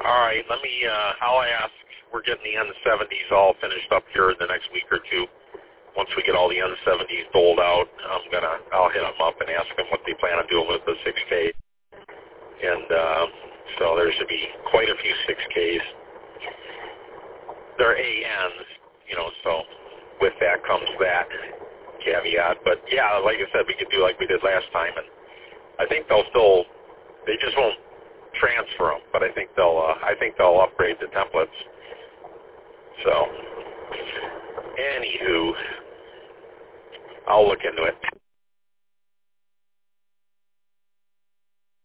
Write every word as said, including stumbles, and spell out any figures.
All right, let me, uh, I'll ask, we're getting the N seventies all finished up here in the next week or two. Once we get all the N seventies doled out, I'm going to, I'll hit them up and ask them what they plan on doing with the six K. And uh, so there should be quite a few six Ks. They're A Ns, you know, so with that comes that caveat. But yeah, like I said, we could do like we did last time, and I think they'll still, they just won't transfer them, but I think they'll, uh, I think they'll upgrade the templates. So, anywho, I'll look into it.